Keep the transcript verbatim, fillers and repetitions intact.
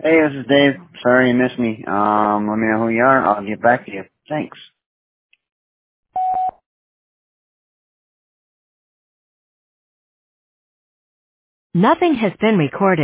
Hey, this is Dave. Sorry you missed me. Um, let me know who you are. I'll get back to you. Thanks. Nothing has been recorded.